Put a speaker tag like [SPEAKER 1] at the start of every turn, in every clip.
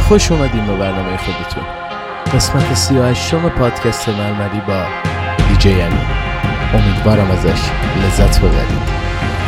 [SPEAKER 1] خوش اومدیم به برنامه خودتون، قسمت 38 پادکست مرمری با دیجی امین. امیدوارم ازش لذت ببرید.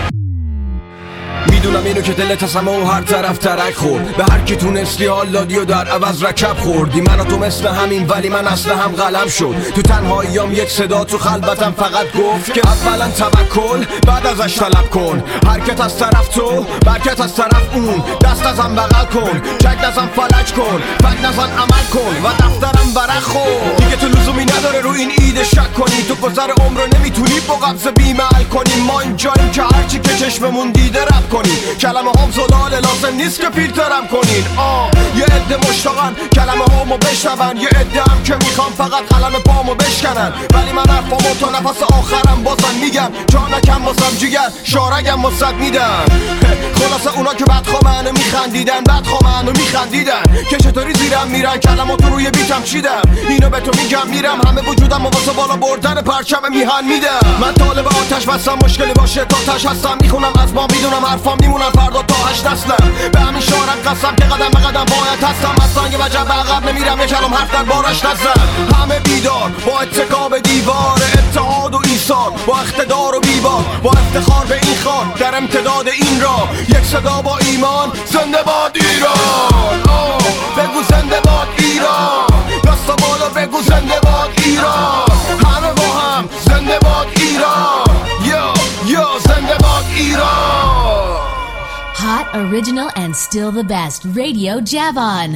[SPEAKER 2] میدونم اینو که دلت از همه و هر طرف ترک خورد، به هر کی تونستی حال دادی و در عوض رکب خوردی. من و تو مثل همین ولی من اصلا هم قلم شد. تو تنهاییام یک صدا تو خلوتم فقط گفت که اولا توکل بعد ازش طلب کن. حرکت از طرف تو برکت از طرف اون، دست ازم بغل کن، چک ازم فلج کن، فک نزن عمل کن و دفترم برق خور. دیگه تو لزومی نداره رو این ایده شک کنی، تو گذر عمر رو نمیتونی با قبض بیمعل کنی. ما اینجاییم که هرچی که چشممون دیده رب کنی. کلمه هم زلال لازم نیست که فیلترم کنین. یه عده مشتاقن کلمه هامو بشنون، یه عده هم که میخوام فقط قلم پامو بشکنن. ولی من حرفامو تا نفس آخرم بازم میگم، جانکم بازم جیگر شارگم واسد میدم. خلاصه اونا که بدخوامنو میخندیدن، بدخوامنو میخندیدن که چطوری زیرم میرن کلماتو روی بیتم چیدم. اینو به تو میگم میرم همه وجودم و واسه بالا بردن پرچم میهن میدم. من طالب آتش بستم، مشکلی باشه تا تش هستم. میخونم از ما میدونم حرفام میمونن فردا تا 8 نسلم. به همین شارم قسم که قدم به قدم باید هستم. از سنگ وجب به عقب نمیرم، یه کلام حرف در بارش نزن. همه بیدار با اتکا به دیوار اتحاد و ایثار، با اقتدار و بیبار، با افتخار به این خار در امتداد این راه. یک صدا با ایمان، زنده باد ایران. بگو زنده باد ایران، دستا بالا بگو زنده باد ایران. همه با هم زنده باد ایران. یا زنده باد ایران.
[SPEAKER 3] Hot, original, and still the best. Radio Javon.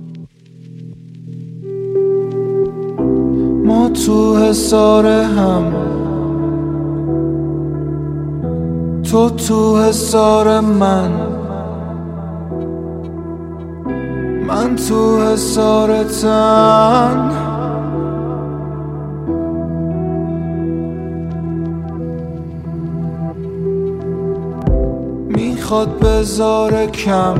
[SPEAKER 4] ما تو حصار هم، تو حصار من تو حصار تن. میخواد بذاره کم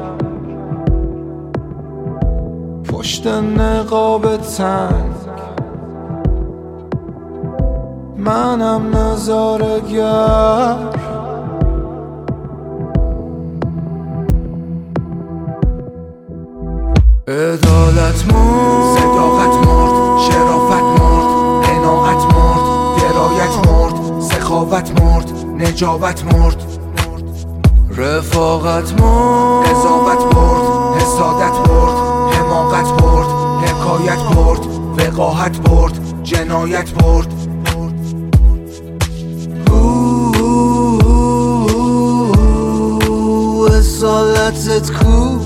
[SPEAKER 4] پشت نقاب تنگ، منم نظاره‌گر. عدالت مرد، صداقت مرد، شرافت مرد، قناعت مرد، درایت مرد، سخاوت مرد، نجابت مرد، رفاقت مرد، قضاوت برد، حسادت برد، حماقت برد، حکایت برد، وقاحت برد، جنایت برد. اصالتت کو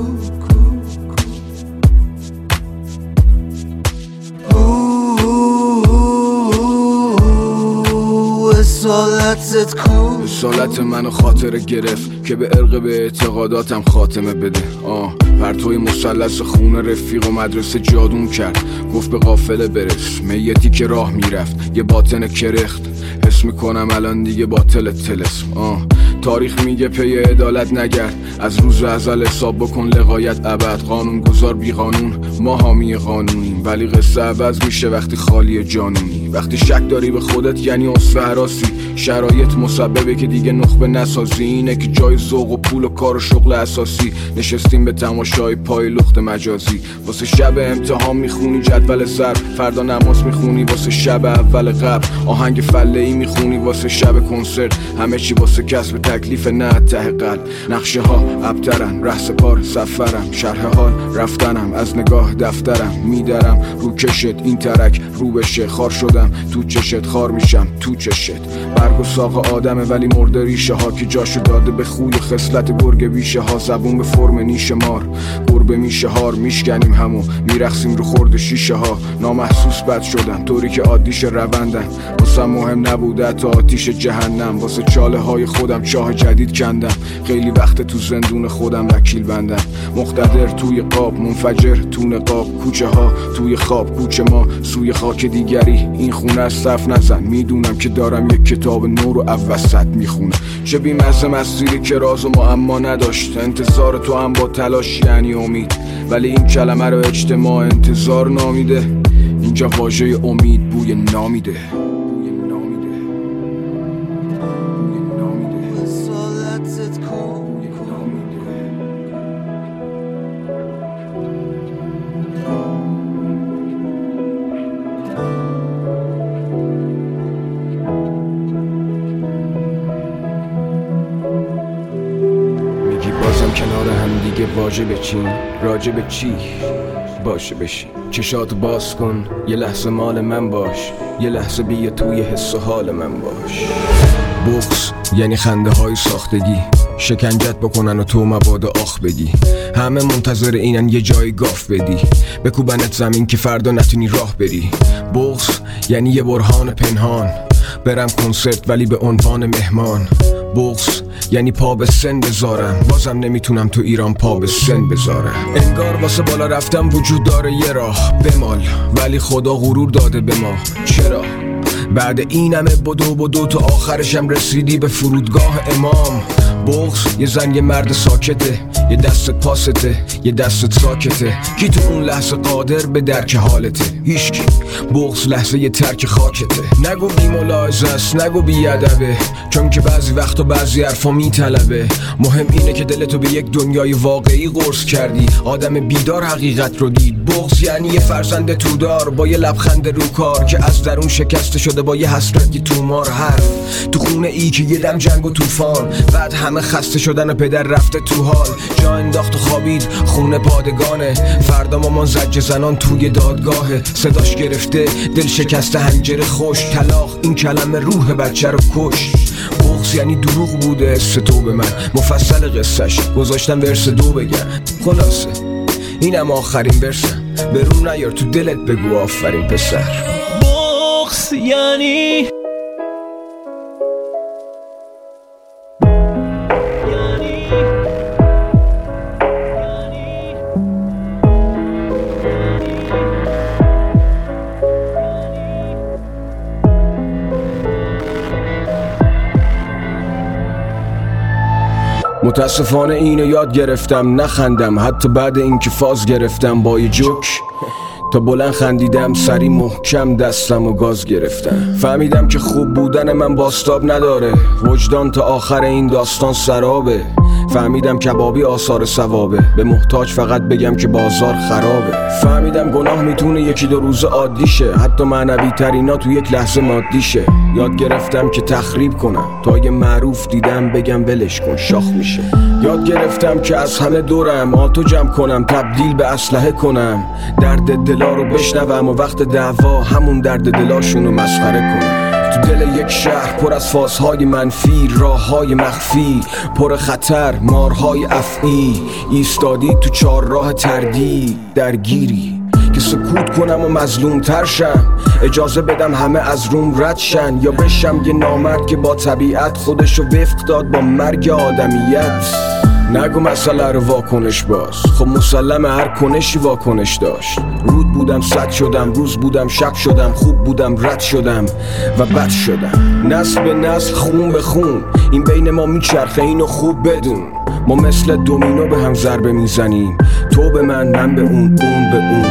[SPEAKER 2] رسالت منو خاطره گرفت که به عرق به اعتقاداتم خاتمه بده. پرتوی مثلث خون رفیق و مدرسه جادون کرد، گفت به قافله برس. میتی که راه میرفت یه باطن کرخت، حس میکنم الان دیگه باطل تلسم. تاریخ میگه پی عدالت نگرد، از روز ازل حساب بکن لقایت ابد. قانون گذار بی قانون، ما حامی قانونیم، ولی قصه عوض میشه وقتی خالی جانونی. وقتی شک داری به خودت یعنی اصفه حراسی، شرایط مسببه که دیگه نخبه نسازی. اینه که جای ذوق و پول و کار و شغل اساسی نشستیم به تماشای پای لخت مجازی. واسه شب امتحان میخونی جدول ضرب، فردا نماز میخونی واسه شب اول قبل، آهنگ فله‌ای میخونی واسه شب کنسرت. همه چی واسه کسب تکلیف نه ته قلب. نقشه ها ابترن، ره سپار سفرم، شرح حال رفتنم، از نگاه دفترم میدرم رو کشت. این ترک رو بشه خار شدم تو چشت، خار میشم تو چشت. برگ و ساق آدمه ولی مرده ریشه ها که جاشو داده به خوی و خصلت گرگ بیشه ها. زبون به فرم نیش مار، گربه میشه هار، میشکنیم همو میرخسیم رو خورد شیشه ها. نامحسوس بد شدن طوری که عادیش روندن، واسه مهم نبوده تا آتیش جهنم. واسه چاله های خودم چاه جدید کندم، خیلی وقت تو زندون خودم وکیل بندم. مقتدر توی قاب، منفجر تو نقاب، کوچه ها توی خواب، کوچه ما سوی خاک دیگری. این خونه از صف نزن، میدونم که دارم یک کتاب نو رو اوسط میخونم. چه بی‌مزه مسیری که راز و معما نداشت. انتظار تو هم با تلاش یعنی امید، ولی این کلمه رو اجتماع انتظار نامیده. اینجا واژه امید بوی نامیده. واجب چین راجب چی باشه بشی چشاتو باز کن یه لحظه مال من باش یه لحظه بیا توی حس و حال من باش بغض یعنی خنده های ساختگی شکنجت بکنن و تو مواد آخ بگی همه منتظر اینن یه جای گاف بدی بکوبنت زمین که فردا نتونی راه بری بغض یعنی یه برهان پنهان برم کنسرت ولی به عنوان مهمان بغض یعنی پا به سن بذارم بازم نمیتونم تو ایران پا به سن بذارم انگار واسه بالا رفتم وجود داره یه راه بمال ولی خدا غرور داده به ما چرا بعد این همه بدو تو آخرشم رسیدی به فرودگاه امام بغض یه زن یه مرد ساکته یه دستت پاسته یه دستت ساکته کی تو اون لحظه قادر به درک حالته هیچکی بغض لحظه یه ترک خاکته نگو بی ملاحظه است نگو بی ادبه چون که بعضی وقت و بعضی حرفا میطلبه مهم اینه که دلتو به یک دنیای واقعی قرص کردی آدم بیدار حقیقت رو دید بغض یعنی یه فرزند تودار با یه لبخند رو کار که از درون شکسته شده با یه حسرت یه تومار حرف تو خونه ای که یه دم جنگ و طوفان بعد همه خسته شدن و پدر رفته تو حال جا انداخت و خوابید خونه پادگانه فردا مامان زجر زنان توی دادگاهه صداش گرفته دل شکسته حنجره خوش طلاق این کلمه روح بچه رو کش بغض یعنی دروغ بوده است تو به من مفصل قصهش گذاشتم ورس 2 بگم خلاصه اینم آخرین ورسم به روم نیار تو دلت بگو آفرین پسر
[SPEAKER 5] بغض یعنی
[SPEAKER 2] متاسفانه اینو یاد گرفتم نخندم حتی بعد اینکه فاز گرفتم با یه جوک تا بلند خندیدم سری محکم دستم و گاز گرفتم فهمیدم که خوب بودن من باستاب نداره وجدان تا آخر این داستان سرابه فهمیدم کبابی آثار ثوابه به محتاج فقط بگم که بازار خرابه فهمیدم گناه میتونه 1-2 روز عادی شه حتی معنوی ترینا تو یک لحظه مادی شه یاد گرفتم که تخریب کنم تا یه معروف دیدم بگم ولش کن شاخ میشه یاد گرفتم که از همه دورم آتو جمع کنم تبدیل به اسلحه کنم درد دلا رو بشنوم و وقت دعوا همون درد دلاشونو مسخره کنم تو دل یک شهر پر از فازهای منفی راههای مخفی پر خطر مارهای افعی ایستادی تو 4 راه تردید درگیری که سکوت کنم و مظلوم تر شم اجازه بدم همه از روم رد شن یا بشم یه نامرد که با طبیعت خودشو وفق داد با مرگ آدمیت نگو مسئله رو واکنش باز خب مسلمه هر کنشی واکنش داشت رود بودم صد شدم روز بودم شب شدم خوب بودم رد شدم و بد شدم نسل به نسل خون به خون این بین ما میچرخه اینو خوب بدون ما مثل دومینو به هم ضربه میزنیم تو به من به اون به اون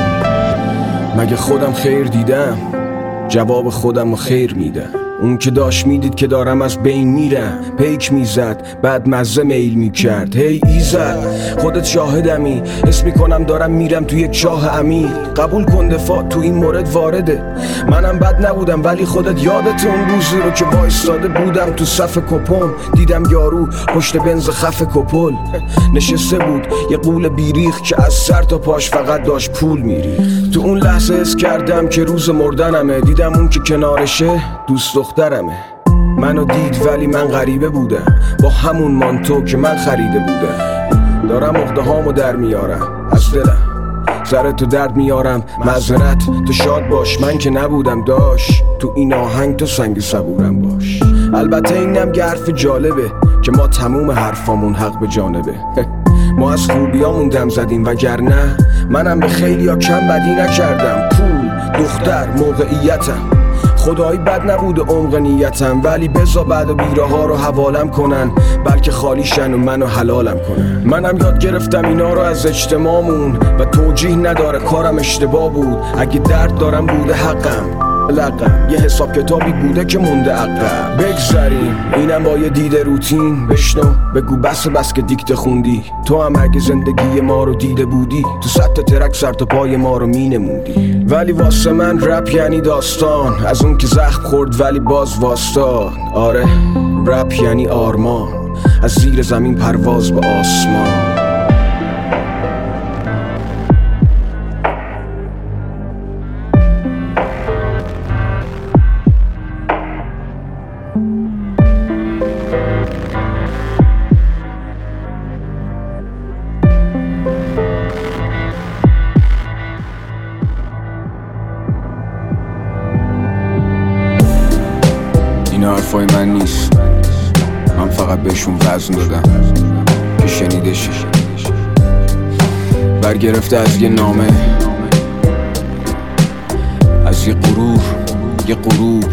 [SPEAKER 2] مگه خودم خیر دیدم جواب خودم رو خیر میدم اون که داشت میدید که دارم از بین میرم پیک میزد بعد مزه میل میکرد هی ایزد خودت شاهدمی حس میکنم دارم میرم تو یک چاه عمیق قبول کن دفاع تو این مورد وارده منم بد نبودم ولی خودت یادت اون روزی رو که وایستاده بودم تو صف کپم دیدم یارو پشت بنز خف کپل نشسته بود یه قول بیریخ که از سر تا پاش فقط داشت پول میریخت تو اون لحظه حس کردم که روز مردنمه دیدم اون که کنارشه دوست دخترمه منو دید ولی من غریبه بودم با همون مانتو که من خریده بودم دارم عقده هامو در میارم از دلم سر تو درد میارم معذرت تو شاد باش من که نبودم داش تو این آهنگ تو سنگ صبورم باش البته اینم که حرف جالبه که ما تموم حرفامون حق به جانبه ما از خوبیامون دم زدیم وگرنه منم به خیلی ها کم بدی نکردم پول دختر موقعیتم خدایی بد نبود عمق نیتم ولی بزا بعد بیره ها رو حوالم کنن بلکه خالیشن و منو حلالم کنن منم یاد گرفتم اینا رو از اجتماعمون و توجیه نداره کارم اشتباه بود اگه درد دارم بوده حقم لقم یه حساب کتابی بوده که مونده عقب بگذاریم اینم با یه دیده روتین بشنو بگو بس که دیکته خوندی تو هم اگه زندگی ما رو دیده بودی تو سطح ترک سر تا پای ما رو مینموندی ولی واسه من رپ یعنی داستان از اون که زخم خورد ولی باز واسطاد آره رپ یعنی آرمان از زیر زمین پرواز به آسمان این حرفای من نیست، من فقط بهشون وزن دادم که شنیده شی. برگرفته از یه نامه، از یه غروب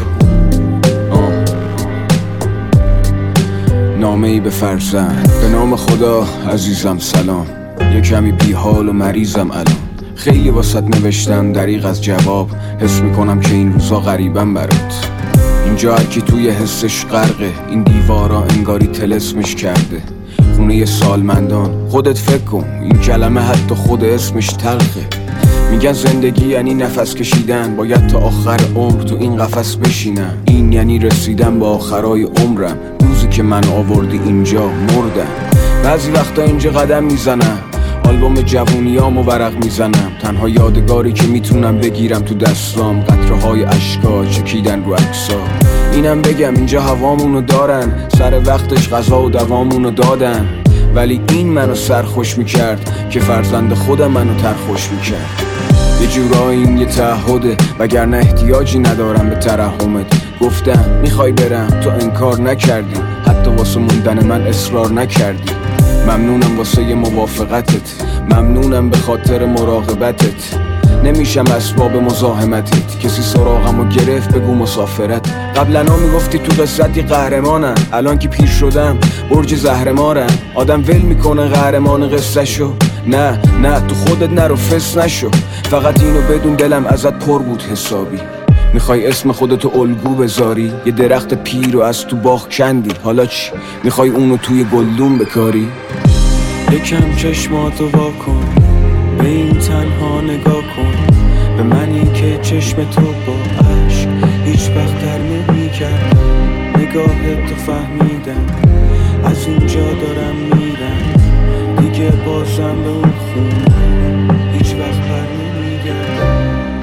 [SPEAKER 2] نامه ای به فرزند. به نام خدا عزیزم سلام، یه کمی بیحال و مریضم الان. خیلی واسط نوشتم دریغ از جواب، حس میکنم که این روزا غریبم برات. اینجا هرکی توی حسش غرقه، این دیوارا انگاری طلسمش کرده. خونه سالمندان، خودت فکر کن این کلمه حتی خود اسمش تلخه. میگن زندگی یعنی نفس کشیدن، باید تا آخر عمر تو این قفس بشینم. این یعنی رسیدن به آخرای عمرم، روزی که من آوردی اینجا مردم. بعضی وقتا اینجا قدم میزنم، آلبوم جوونیامو ورق میزنم. تنها یادگاری که میتونم بگیرم تو دستام، قطره‌های اشکا چکیدن رو عکسا. اینم بگم اینجا هوامونو دارن، سر وقتش غذا و دوامونو دادن. ولی این منو سرخوش میکرد که فرزند خودم منو ترخوش میکرد. یه جورایی این یه تعهده، وگرنه احتیاجی ندارم به ترحمت. گفتم میخوای برم، تو انکار نکردی، حتی واسه موندن من اصرار نکردی. ممنونم واسه موافقتت، ممنونم به خاطر مراقبتت. نمیشم اسباب مزاحمتت، کسی سراغمو گرفت بگو مسافرت. قبلنا میگفتی تو قصتی قهرمانم، الان که پیر شدم برج زهرمارم. آدم ول میکنه قهرمان قصه شو، نه تو خودت نرو فس نشو. فقط اینو بدون دلم ازت پر بود حسابی. میخوای اسم خودتو الگو بذاری، یه درخت پیر رو از تو باغ کندی. حالا چی؟ میخوای اونو توی گلدون بکاری؟
[SPEAKER 5] یکم چشماتو وا کن، به این تنها نگاه کن. به منی که چشم تو با عشق هیچ وقت در نمی‌کرد. نگاهت تو فهمیدم، از اینجا دارم میرم دیگه. بازم به اون خونه هیچ وقت بر نمیگردم.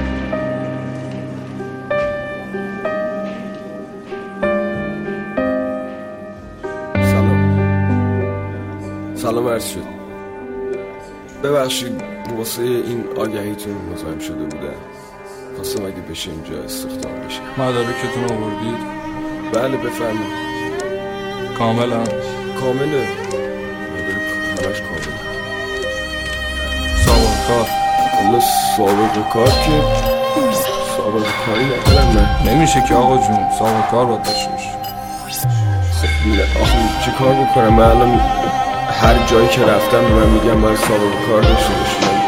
[SPEAKER 2] سلام عرض شد. ببخشید واسه این آگهیتون مزاحم شده بودم. خواستم اگه بشه اینجا استخدام بشه.
[SPEAKER 6] مدارکتون آوردید؟
[SPEAKER 2] بله بفرمایید.
[SPEAKER 6] کاملا؟
[SPEAKER 2] کامله، مدارک همش کامله.
[SPEAKER 6] سابقه کار؟
[SPEAKER 2] والا سابقه کار که سابقه کاری ندارم من.
[SPEAKER 6] نمیشه که آقا جون، سابقه کار باید داشته باشی.
[SPEAKER 2] خب آخه چه کار بکنم؟ من الان هر جایی که رفتم به من میگم باید سابقه کار داشته باشم.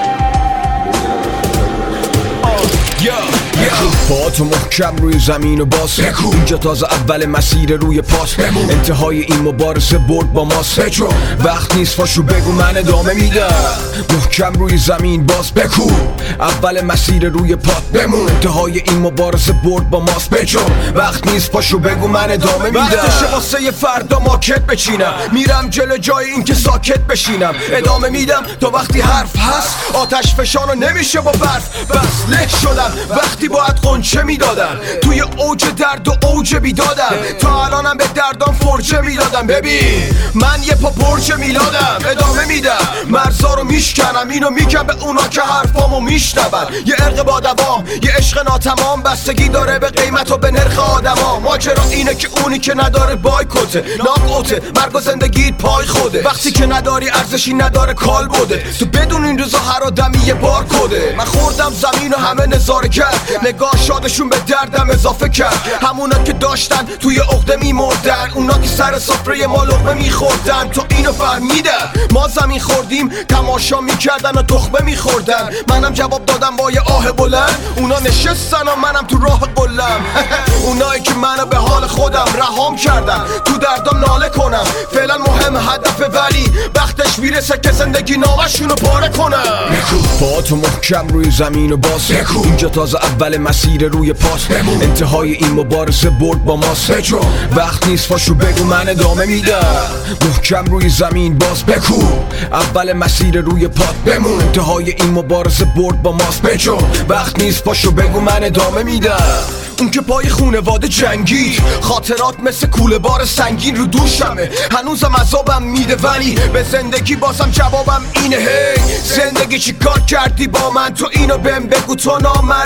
[SPEAKER 2] پاتو محکم روی زمین و باز اینجا تازه اول مسیر روی پاس. انتهای این مبارزه برد با ماست. وقت نیست پاشو بگو من ادامه میدم. محکم روی زمین باز بکو، اول مسیر روی پات بمون. انتهای این مبارزه برد با ماست. وقت نیست پاشو بگو من ادامه میدم. وقتشه واسه یه فردا ماکت بچینم، میرم جلو جای این که ساکت بشینم. ادامه میدم تا وقتی حرف هست، آتش فشانو نمیشه با برف. بس له شدم وقتی باید قنچه میدادم، توی اوج درد و اوج بیدادم. تا الانم به دردام فرچه میدادم. ببین من یه پا پرچه میلادم. ادامه میدم مرزا رو میشکنم، اینو میگم به اونا که حرفامو میشنون. یه ارق با دوام، یه عشق ناتمام، بستگی داره به قیمت و به نرخ آدما. ماجرا اینه که اونی که نداره بایکوته، ناکوته، مرگ و زندگیت پای خوده. وقتی که نداری ارزشی نداره کال بوده. تو بدون این روزا هر آدمی یه بار کده. من خوردم زمین و همه نظاره کرد، نگاه شادشون به دردم اضافه کرد. همونا که داشتن توی عقده میمردن، اونا که سر سفره ما لقمه میخوردن. تو اینو فهمیدن ما زمین خوردیم، تماشا میکردن و تخمه میخوردن. منم جواب دادم با یه آه بلند، اونا نشستن و منم تو راه قلم. اونایی که منو به حال خودم رهام کردن، تو دردم ناله کنم. فعلا مهم هدفه، ولی وقتش میرسه که زندگی نامشونو پاره کنم. پاتو محکم روی زمین و باز اینجا تازه اول مسیر روی پاس. انتهای این مبارزه برد با ماست. وقت نیست پاشو بگو من ادامه میدم. محکم روی زمین باز بکو، اول مسیر روی پات بمون. انتهای این مبارزه برد با ماست. وقت نیست پاشو بگو من ادامه میدم. اون که پای خونواده جنگید، خاطرات مثل کوله بار سنگین رو دوشمه. هنوزم عذابم میده ولی به زندگی بازم جوابم اینه. هی زندگی چی کار کردی با من؟ تو اینو بهم بگو، تو نامردی یا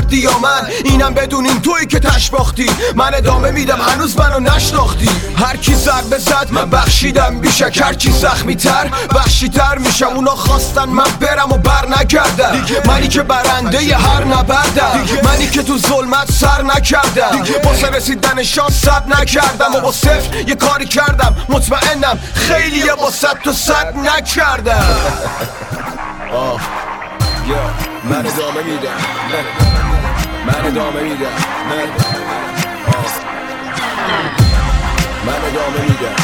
[SPEAKER 4] من اینم بدونین تویی که تشباختی. من ادامه میدم هنوز منو نشناختی. هر کی ضربه زد من بخشیدم بیشک، هر کی زخمی تر وحشی تر میشم. اونا خواستن من برم و بر نگردم، منی که برنده ی هر نبردم، منی که تو ظلمت سر نکردم، واسه رسیدن شانس صد نکردم و با صفر یه کاری کردم. مطمئنم خیلی یه با صد تو صد نکردم. من ادامه میدم، من ادامه میدم، من ادامه میدم.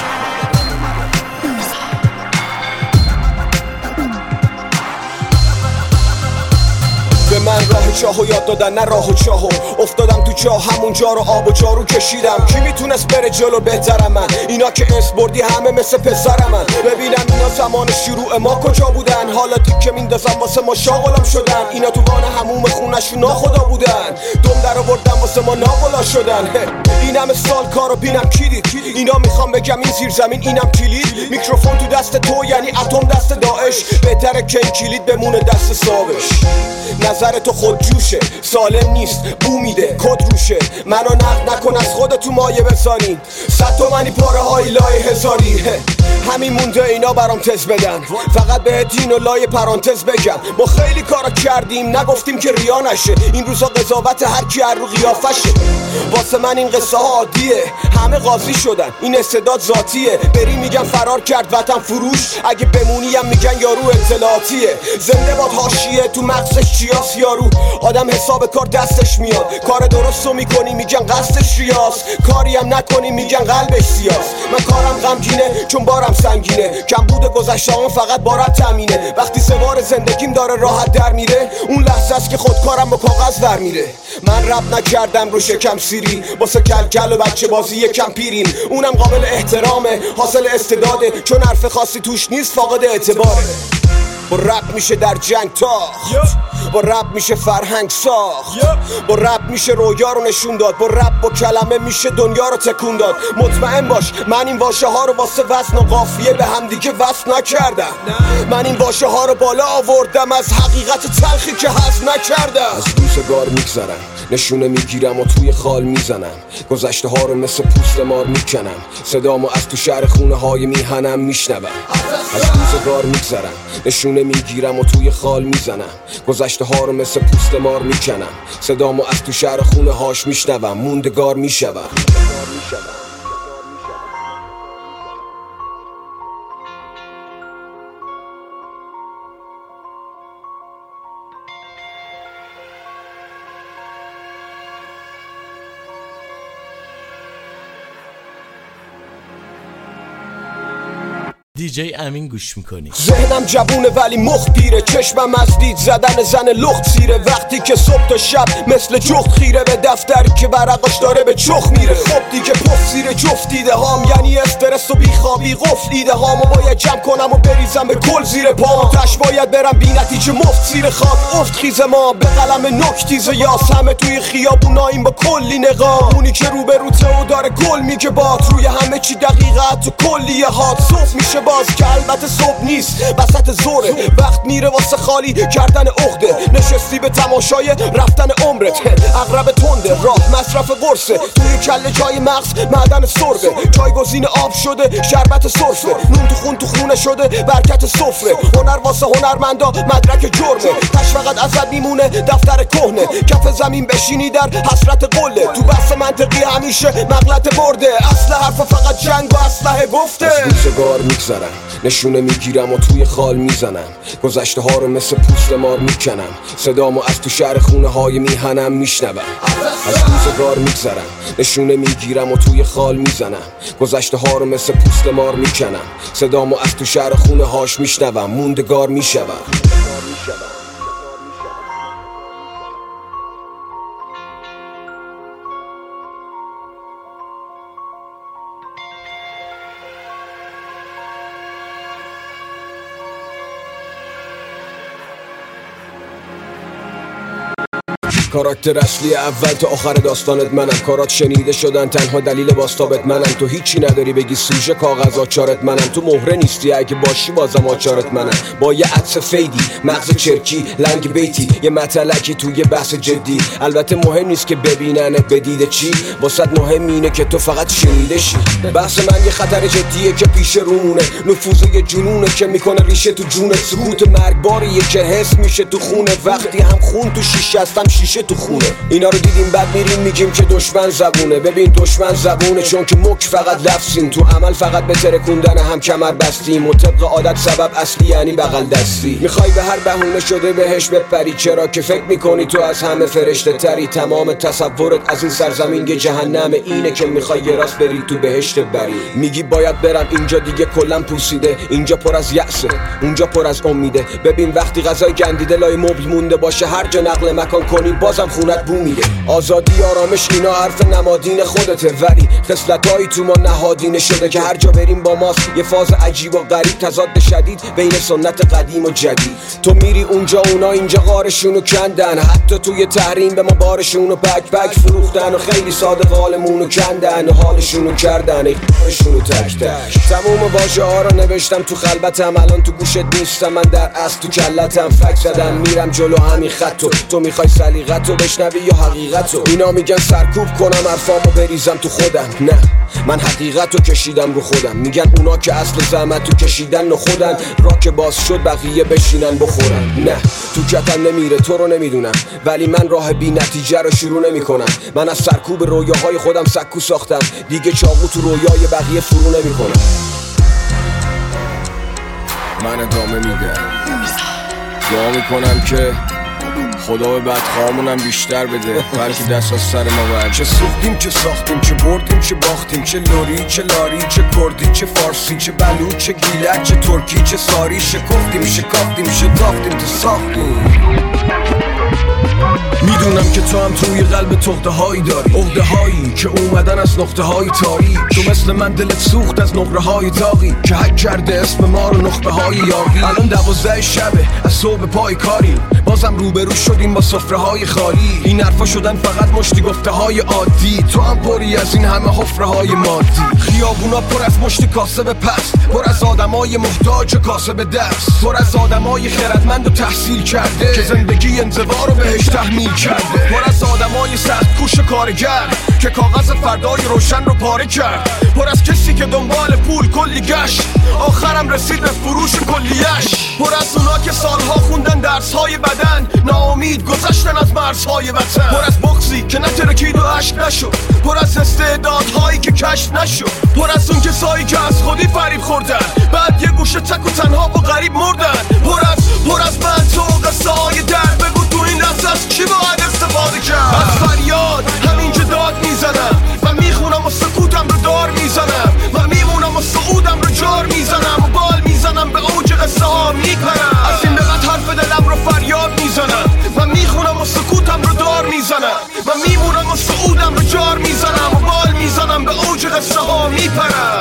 [SPEAKER 4] به من راه چاهو یاد دادن نه راه و چاهو، افتادم تو چاه همونجا رو آب و جارو کشیدم. کی میتونست بره جلو بهترم من؟ اینا که اسم بردی همه مثل پسرم من. ببینم اینا زمان شروع ما کجا بودن، حالا تیکه میندازم واسه ما شاغلم شدن. اینا تو وان هموم خونشون ناخدا بودن، دم در آوردن واسه ما ناولا شدن. این همه سال کارو بینم کی دید؟ اینا میخوام بگم این زیر زمین اینم کلید. میکروفون تو دست تو یعنی اتم دست داعش، بهتره که این کلید بمونه دست صابش. نظر تو خود جوشه، سالم نیست، بو میده، کد روشه. منو نقد نکن از خودتو مایه بزنین، 100 تومنی پاره های لای هزاری. همین مونده اینا برام تز بدن، فقط به دین و لای پرانتز بگم. ما خیلی کارا کردیم نگفتیم که ریا نشه، این روزا قضاوت هر کی هر رو قیافشه. واسه من این قصه ها عادیه، همه قاضی شدن، این استعداد ذاتیه. بری میگن فرار کرد وطن فروش، اگه بمونیم میگن یارو اطلاعاتیه. زنده باد حاشیه تو مغزش چیاس یارو، آدم حساب کار دستش میاد. کار درستو میکنی میگن قصدش ریاست، کاری هم نکنی میگن قلبش سیاست. من کارم غمگینه چون بارم سنگینه، کم بوده گذشته‌ام فقط بارم تامینه. وقتی سوار زندگیم داره راحت در میره، اون لحظه است که خودکارم با کاغذ در میره. من رپ نکردم رو شکم سیری، واسه کلکل و بچه بازی یکم پیریم. اونم قابل احترامه، حاصل استعداده، چون حرف خاصی توش نیست فاقد اعتباره. با رپ میشه در جنگ تاخت، با رپ میشه فرهنگ ساخت، با رپ میشه رویا رو نشون داد، با رپ با کلمه میشه دنیا رو تکون داد. مطمئن باش من این واژه ها رو واسه وزن و قافیه به هم دیگه وصل نکردم. من این واژه ها رو بالا آوردم از حقیقت تلخی که هضم نکردم. از روزگار میگذرم، نشونه میگیرم و توی خال میزنم. گذشته ها رو مثل پوست مار میکنم، صدامو از تو شهر خونه های میهنم میشنوم. از روزگار میگذرم، نشونه میگیرم و توی خال میزنم. گذشته ها رو مثل پوست مار میکنم، صدامو از تو شهر خونه هاش میشنوم. موندگار میشوم.
[SPEAKER 1] دیجی امین گوش میکنی.
[SPEAKER 4] ذهنم جوونه ولی مخ دیره، چشمم از دید زدن زن لخت سیره. وقتی که صبح تا شب مثل جخت خیره به دفتری که ورقاش داره به چخ میره. خب دیگه پف زیر جفت دیده هام، یعنی استرس و بیخوابی قفل دیده هامو باید جمع کنم و بریزم به کل زیر پام. تش باید برم بی نتیجه مفت زیر خاک افت خیز ما به قلم نکتیز یاس. همه توی خیابوناییم با کلی نقاب، اونی که رو به روته و داره گل میگه بات. روی همه چی دقیقت و کلیه هات. صبح میشه باز که البته صبح نیست، وسط زوره، وقت میره واسه خالی کردن عقده. نشستی به تماشای رفتن عمرت، اغرب تنده راه مصرف قرصه. توی کله جای مغز معدن سربه، جایگزین آب شده شربت سرفه. نون تو خون تو خونه شده برکت سفره. هنر واسه هنرمندا مدرک جرمه، تش فقط ازت میمونه دفتر کهنه. کف زمین بشینی در حسرت قله، تو بحث منطقی همیشه مغلط برده. اصل حرف فقط جنگ و اسلحه گفته. از روزگار میگذرم، نشونه میگیرم و توی خال میزنم. گذشته ها رو مثل پوست مار میکنم، صدامو از تو شهر خونه های میهنم میشنوم. از روزگار میگذرم، نشونه میگیرم و توی خال میزنم. گذشته ها رو مثل پوست مار میکنم، صدامو از تو شهر خونه هاش میشنوم. موندگار میشوم. کاراکتر اصلی اول تا آخر داستانت منم، کارات شنیده شدن تنها دلیل باستابت منم. تو هیچی نداری بگی سوژه کاغذ آچارت منم، تو مهره نیستی اگه باشی بازم آچارت منم. با یه عطس فیدی، مغز چرکی، لنگ بیتی، یه متلکی توی بحث جدی. البته مهم نیست که ببیننت بدیده چی، واسط مهم اینه که تو فقط شنیده شی. بحث من یه خطر جدیه که پیش رونه، نفوذ یه جنونه که میکنه ریشه تو جونت. سکوت مرگباریه که حس میشه تو خونه، وقتی هم خون تو شیشه هستم شیشه تو خونه. اینا رو دیدیم بعد میریم میگیم که دشمن زبونه. ببین دشمن زبونه چون که مک فقط لفظیم، تو عمل فقط به ترکوندن هم کمر بستیم و طبق عادت سبب اصلی یعنی بغل دستی. میخوای به هر بهونه شده بهش بپری، چرا که فکر میکنی تو از همه فرشته تری. تمام تصورت از این سرزمین یه جهنم، اینه که میخوای یه راست بری تو بهشت بری. میگی باید برم اینجا دیگه کلم پوسیده، اینجا پر از یأسه اونجا پر از امیده. ببین وقتی غذای گندیده لای مبل مونده باشه، هر جا نقل مکان کنی بازم خونت بو میده. آزادی آرامش اینا حرف نمادین خودته، ولی خصلتایی تو ما نهادینه شده که هر جا بریم با ماست. یه فاز عجیب و غریب، تضاد شدید بین سنت قدیم و جدید. تو میری اونجا اونا اینجا غارشونو کندن، حتی توی تحریم به ما بارشونو پک فروختن و خیلی ساده قالمونو کندن و حالشونو کردن ایشونو تک تک. تموم واژه ها رو نوشتم تو خلبتم، الان تو گوشت نیستم، من در اصل تو کلتم. فک زدم میرم جلو همین خطو، تو میخوای سلیقتو بشنوی یا حقیقتو؟ اینا میگن سرکوب کنم حرفامو بریزم تو خودم، نه من حقیقتو کشیدم رو خودم. میگن اونا که اصل زحمتو کشیدن و خودن، را که باز شد بقیه بشینن بخورن. نه تو کتم نمیره تو رو نمیدونم، ولی من راه بی نتیجه رو شروع نمی کنم. من از سرکوب رویاهای خودم سکو ساختم، دیگه چاقو تو رویای بقیه فرو نمی کنم.
[SPEAKER 2] من ادامه میدم، دعا میکنم که خدا به بدخواهامونم بیشتر بده، بلکه دست از سر ما برد.
[SPEAKER 4] چه سوختیم چه ساختیم، چه بردیم چه باختیم، چه لوری چه لاری، چه کردی چه فارسی، چه بلوچ چه گیلک، چه ترکی چه ساری. شکفتیم شکافتیم شتافتیم تو ساختیم. میدونم که تو هم توی قلب تخته هایی داری، عقده هایی که اومدن از نقطه های تاریک. تو مثل من دلت سوخت از نقره های داغی که حک کرده اسم ما رو نخبه های یاغی. الان 12 شبه از صبح پای کاریم، بازم روبرو شدیم با سفره های خالی. این حرفا شدن فقط مشتی گفته های عادی، تو هم پری از این همه حفره های مادی. خیابونا پر از مشت کاسب پست، پر از آدمای محتاج کاسب دست، پر از آدمای خردمند و تحصیل کرده که زندگی انزوا رو بهش تحمیل کرده، پر از آدمای سخت کوش کارگر که کاغذ فردای روشن رو پاره کرد، پر از کسی که دنبال پول کلی گشت آخرم رسید به فروش کلیش، پر از اونا که سالها خوندن درسهای بدن ناامید گذشتن از مرزهای وطن، پر از بغضی که نترکید و عشق نشد، پر از استعدادهایی که کشف نشد، پر از اون کسایی که از خودی فریب خوردن بعد یه گوشه تک و تنها و غریب مردن، پر از من تو قصه های درد. بگو تو این لحظه از کی باید استفاده کرد؟ از فریاد همینجا داد میزنم و میخونم و سکوتم رو دار میزنم و میمونم و صعودم رو جار میزنم و بال میزنم به اوج قصه ها میپرم. از این بقید حرف دلم رو فریاد میزنم و میخونم و سکوتم رو دار میزنم و میمونم و صعودم رو جار میزنم و بال میزنم به اوج قصه ها میپرم.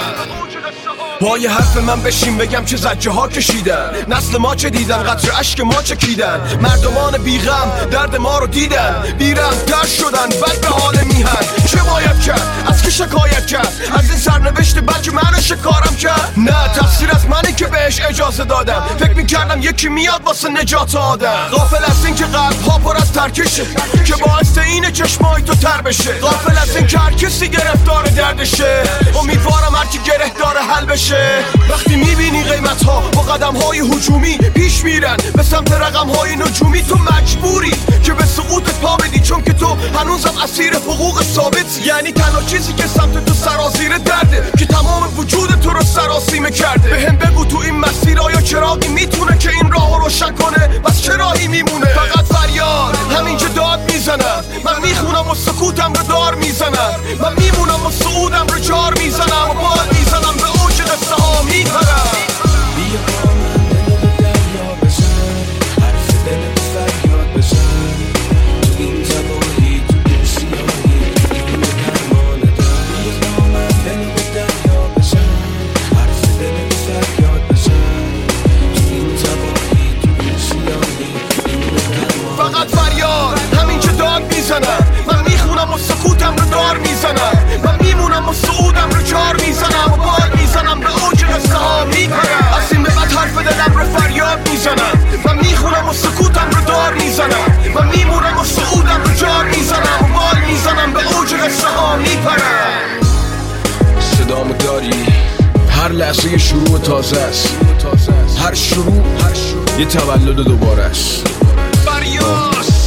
[SPEAKER 4] پای حرف من بشین بگم چه زجه ها کشیدن، نسل ما چه دیدن، قطر اشک ما چکیدن، مردمان بیغم درد ما رو دیدن، بیرم در شدن بد به حال میهن. چه باید کرد؟ از که شکایت کرد؟ از این سرنوشت بلکه من شکارم کرد؟ نه تقصیر از منی که بهش اجازه دادم، فکر میکردم یکی میاد واسه نجات آدم. غافل از این که قلب ها پر از ترکشه که باعث اینه چشمای تو تر بشه، غافل از این که هر کسی گرفتار دردشه، امیدوارم هر کی گره داره حل بشه. وقتی میبینی قیمت ها با قدم های هجومی پیش میرن به سمت رقم های نجومی، تو مجبوری که به سقوطت پا بدی چون که تو هنوزم اسیر حقوق ثابت. یعنی تنها چیزی که سمت تو سرازیر درده که تمام وجود تو رو سراسیمه کرده. بهم بگو تو این مسیر آیا چراغی میتونه که این راه رو روشن کنه؟ بس چه راهی میمونه؟ فقط فریاد همینجا داد میزنم، من میخونم و سکوتم رو دار میزنم، من میمونم و صعودم رو جار میزنم و بال میزنم به اوج قصه ها میپرم.
[SPEAKER 5] بیا با من دل به دریا بزن، حرف دلت فریاد بزن، تو این تباهی تو دل سیاهی این به درمان دم. بیا با من دل به دریا بزن، حرف دلت فریاد بزن، تو این تباهی تو دل سیاهی این به درمان.
[SPEAKER 4] فقط فریاد همینجا داد بار میزنم و میمونم و سعودم رو جار میزنم و بال میزنم به اوج قصه ها میپرم. صدامو داری؟ هر لحظه یه شروع تازه است، هر شروع یه تولد دوباره است. فریاس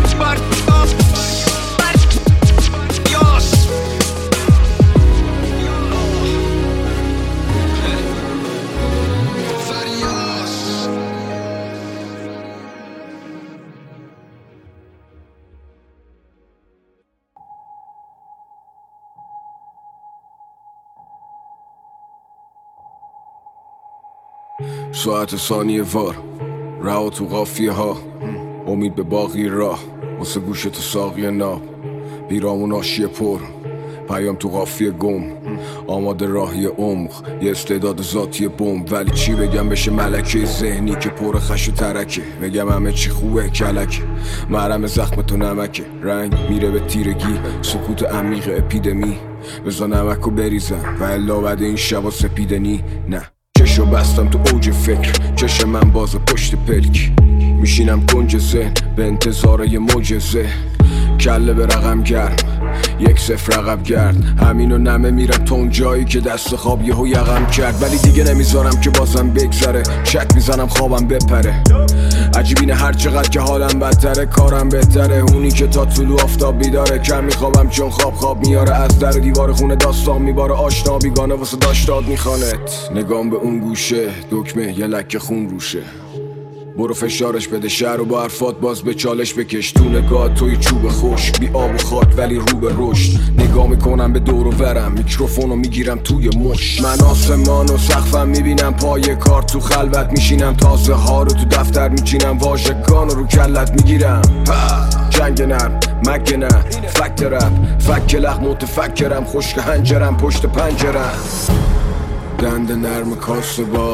[SPEAKER 4] ساعت ثانیه وار رها تو قافیه ها، امید به باقی راه واسه گوش تو ساقی ناب، بیرامون آشیه پر پیام تو قافیه گم، آماده راهی عمق یه استعداد ذاتی بمب. ولی چی بگم بشه ملکه ذهنی که پر خش و ترکه، بگم همه چی خوبه کلکه، مرهم زخم تو نمکه، رنگ میره به تیرگی، سکوت عمیق اپیدمی، بزا نمکو بریزم و الا بعد این شبا سپیدنی. نه چشو بستم تو اوج فکر، چشم من باز پشت پلک، میشینم کنج ذهن به انتظار یه معجزه، کله به رقم گرم 1-0 عقب گرد، همینو نمه میرم تا اون جایی که دست خواب یهو یقم کرد. ولی دیگه نمیذارم که بازم بگذره، شک میزنم خوابم بپره، عجیبینه هر چقدر که حالم بدتره کارم بهتره، اونی که تا طلوع آفتاب بیداره، کم میخوابم چون خواب میاره، از در و دیوار خونه داستان میباره، آشنا بیگانه واسه داشتاد میخوانت، نگام به اون گوشه دکمه یه لکه خون روشه، برو فشارش بده شهر و با حرفات باز به چالش بکش، تو نگاه توی چوب خوش بی آب و خاک ولی رو به رشد، نگاه میکنم به دور و ورم میکروفونو میگیرم توی مش، من آسمان و سقفم میبینم پای کار، تو خلوت میشینم تازه ها رو تو دفتر میچینم، واژگان رو کلت میگیرم، جنگ نرم مگه نه فکت رپ فک لخ متفکرم، خشک هنجرم پشت پنجرم، دند نرم کاسه با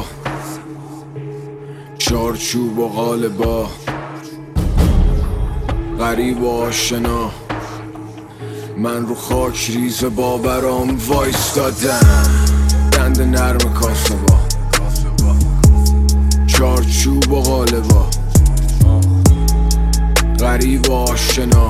[SPEAKER 4] چارچوب و قالبا، غریب و آشنا، من رو خاک ریز باورام وایستادم، دند نرم کاسه با چارچوب و قالبا، غریب و آشنا،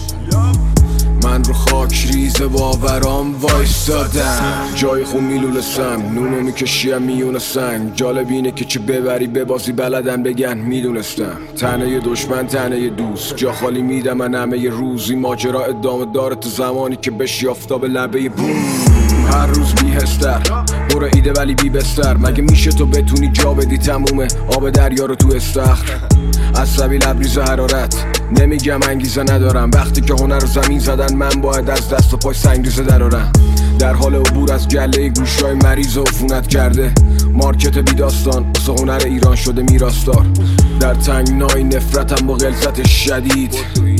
[SPEAKER 4] من رو خاک ریز باورام وایستادم، جای خون میلولسم نونو میکشیم میون سنگ، جالب اینه که چه ببری ببازی بلدن بگن میدونستم، تنه دشمن تنه دوست، جا خالی میدم من همه ی روزی، ماجرا ادامه داره تا زمانی که بشی آفتاب لبه بوم، هر روز بیهستر برو ایده ولی بی بستر، مگه میشه تو بتونی جا بدی تمومه آب دریا رو تو استخر، عصبی لبریز حرارت نمیگم انگیزه ندارم، وقتی که هنر رو زمین زدن من باید از دست و پای سنگریزه درارم، در حال عبور از گله گوشای مریض و عفونت کرده، مارکت بی داستان واسه هنر ایران شده میراستار، در تنگنای نفرتم با غلظت شدید،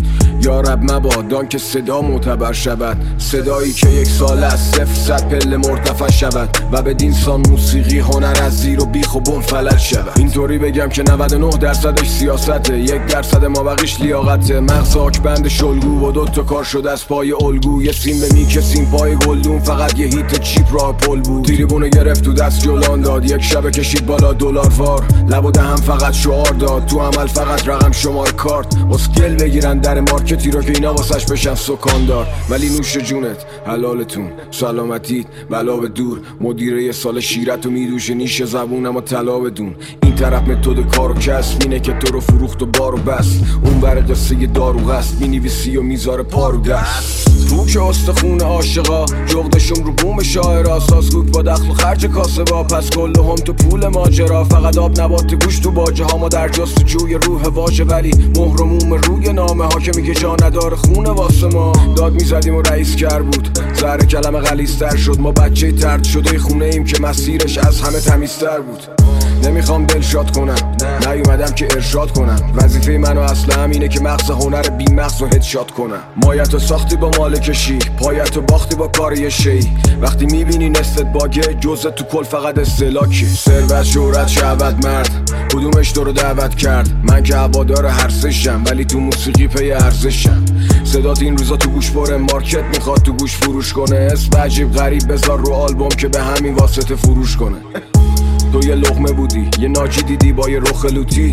[SPEAKER 4] یا رب مبادان که صدا معتبر شود، صدایی که 1 سال از 0-100 پله مرتفع شود و به دینسان موسیقی هنر از زیر و بیخ و بم فلج شود، اینطوری بگم که 99% سیاسته، 1% مابقیش لیاقته، مغز آکبند شلگو و 2 تا کار شده از پای الگو، یه سیم به میکسیم پای گلدون، فقط یه هیت چیپ راه پل بود، تریبونو گرفت تو دست جولان داد، یک شب کشید بالا دلار وار، لب و دهم فقط شعار داد، تو عمل فقط رقم شمار کارت، اسکل بگیرن در مارکتی رو که اینا واسش بشن سکاندار، ولی نوش جونت حلالتون سلامتیت بلا به دور، مدیره یه سال شیرت و میدوشه نیش زبونم و طلا بدون، این طرف متد کار و کسب اینه که تو رو فروخت و بار و بست، اون بر قصه دارو غست مینویسی و میذاره پارو دست، پوک استخون عاشقا جغدشم رو بوم شاعرا، سازگوک با دخل و خرج کاسبا، پس کل هم تو پول ماجرا، فقط آب نبات گوش تو باجه ها، ما در جستجوی روح واژه ولی مهرموم روی نامه ها که میگه جا نداره خونه واسه ما، داد میزدیم و رئیس کر بود، زهر کلمه غلیظ‌تر شد، ما بچه طرد شده خونه ایم که مسیرش از همه تمیزتر بود، نمیخوام دلشاد کنم نیومدم که ارشاد کنم، وظیفه منو اصلا همینه که مغز هنر بی مغز و هدشات کنم، مایتو ساختی با مال کشی پایتو باختی با کار یه شی، وقتی میبینی نستت باگه جزء تو کل فقط استلاکی، ثروت شهرت شهوت مرد کدومش تو رو دعوت کرد، من که هوادار هر سشم ولی تو موسیقی پی ارزشم، صدات این روزا تو گوش بره مارکت میخواد تو گوش فروش کنه، اسم عجیب غریب بذار رو آلبوم که به همین واسطه فروش کنه، تو یه لقمه بودی یه ناجی دیدی با یه رخ لوتی،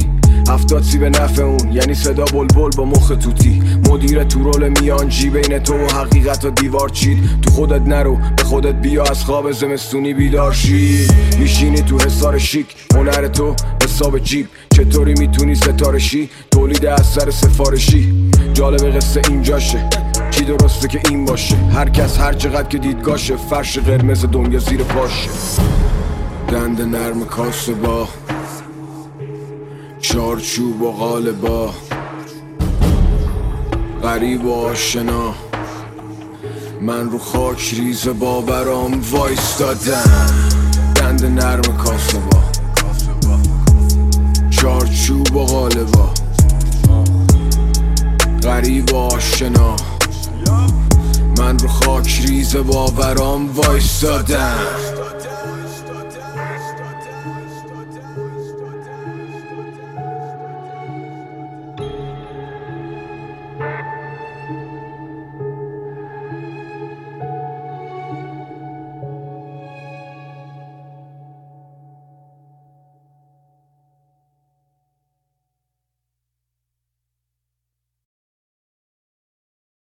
[SPEAKER 2] 70 سی به نفع اون، یعنی صدا بلبل با مخ توتی. مدیر تو رول میانجی بین تو و حقیقت و دیوار چید. تو خودت نرو، به خودت بیا، از خواب زمستونی بیدار شی. میشینی تو حصار شیک، هنر تو حساب جیب. چطوری میتونی ستاره شی؟ تولید اثر سفارشی. جالب قصه اینجاشه، کی درسته که این باشه؟ هر کس هر چقدر که دیدگاشه. فرش قرمز دنیا زیر پاشه. دند نرم کاسه با چارچوب و قالبا، غریب و آشنا. من رو خاک ریز باورام وایستادم. دند نرم کاسه با چارچوب و قالبا، غریب و آشنا. من رو خاک ریز باورام وایستادم.